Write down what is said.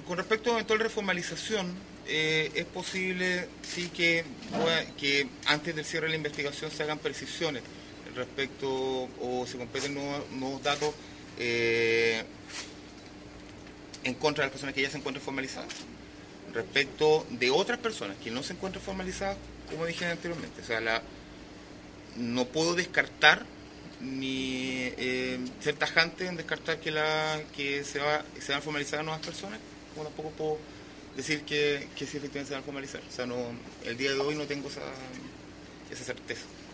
Con respecto a eventual reformalización, es posible sí que antes del cierre de la investigación se hagan precisiones respecto o se completen nuevos datos en contra de las personas que ya se encuentran formalizadas. Respecto de otras personas que no se encuentran formalizadas, como dije anteriormente, o sea, no puedo descartar ni ser tajante en descartar que se van a formalizar nuevas personas, como tampoco puedo decir que sí efectivamente se van a formalizar. O sea, el día de hoy no tengo esa certeza.